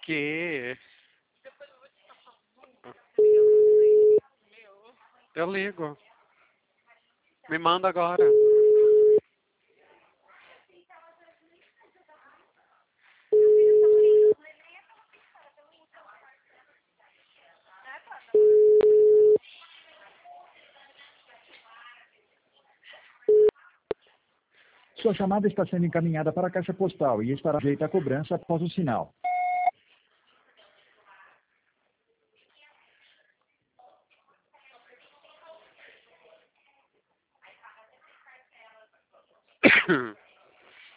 Que? Eu ligo. Me manda agora. Sua chamada está sendo encaminhada para a caixa postal e estará sujeita à cobrança após o sinal.